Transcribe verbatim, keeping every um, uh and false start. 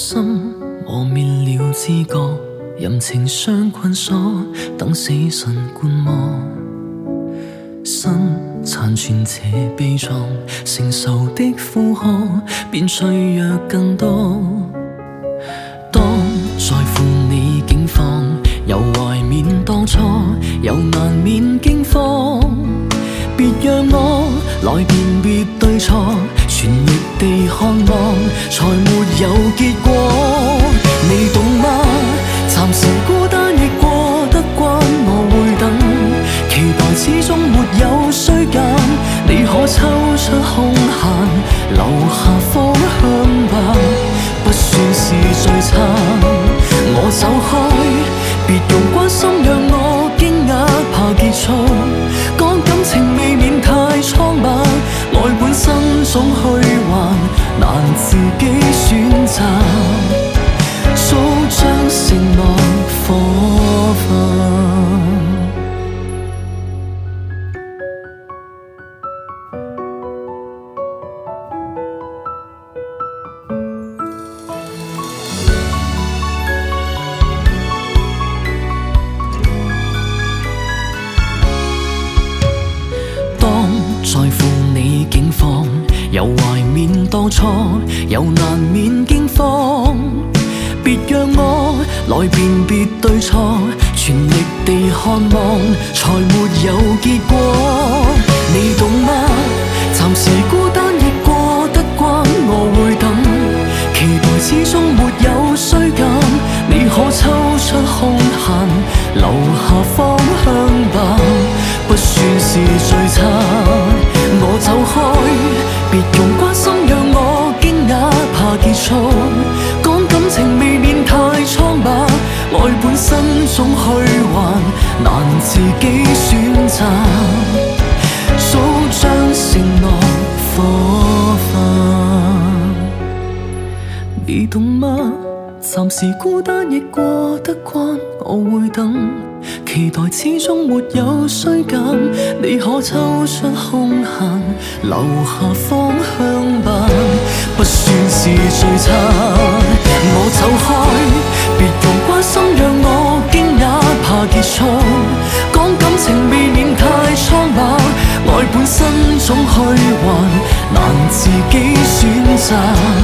心磨滅了知覺，任情傷困鎖，等死神觀摩。身殘存這悲壯，承受的負荷變脆弱更多。當在乎你境況，又懷緬當初，又難免驚慌。別讓我來辨別對錯，全力地看望，才沒有結果。你懂嗎？暫時孤單亦過得慣，我會等，期待始終沒有衰減。你可抽出空閒，留下方向吧，不算是最慘。我走開，別用關心讓我驚訝，怕結束。講感情未免太蒼白，愛本身總虛幻，難自己選擇，早將承諾火化。在乎你境況，又懷緬當初，又難免驚慌。別讓我來辨別對錯，全力地看望，才沒有結果。你懂嗎？暫時孤單亦過得慣，我會等，期待始終沒有衰減。你可抽出空閒，留下方向吧，不算是最慘。我走開，別用關心讓我驚訝，怕結束。講感情未免太蒼白，愛本身總虛幻，難自己選擇，早將承諾火化。你懂嗎？暫時孤單亦過得慣，我會等，期待始終沒有衰減。你可抽出空閒，留下方向吧，不算是最慘。我走開，別用關心讓我驚訝，怕結束。講感情未免太蒼白，愛本身總虛幻，難自己選擇，